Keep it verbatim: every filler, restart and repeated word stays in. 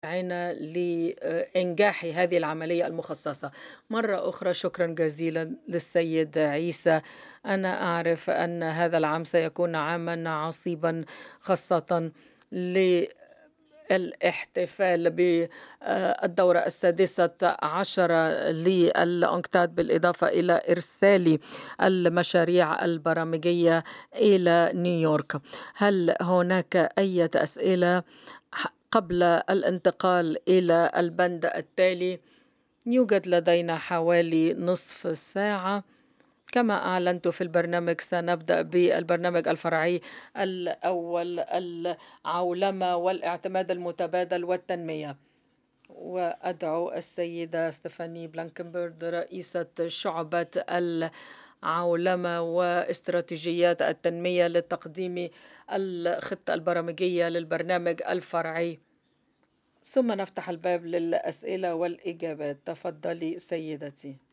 عنا لإنجاح هذه العملية المخصصة. مرة أخرى شكرا جزيلا للسيد عيسى. أنا أعرف أن هذا العام سيكون عاما عصيبا، خاصة للاحتفال بالدورة السادسة عشرة للأنكتاد، بالإضافة إلى إرسال المشاريع البرامجية إلى نيويورك. هل هناك أي أسئلة قبل الانتقال إلى البند التالي؟ يوجد لدينا حوالي نصف ساعة. كما أعلنت في البرنامج، سنبدأ بالبرنامج الفرعي الأول: العولمة والاعتماد المتبادل والتنمية. وأدعو السيدة ستيفاني بلانكنبرد، رئيسة شعبة العولمة واستراتيجيات التنمية، لتقديم الخطة البرامجية للبرنامج الفرعي، ثم نفتح الباب للأسئلة والإجابات. تفضلي سيدتي.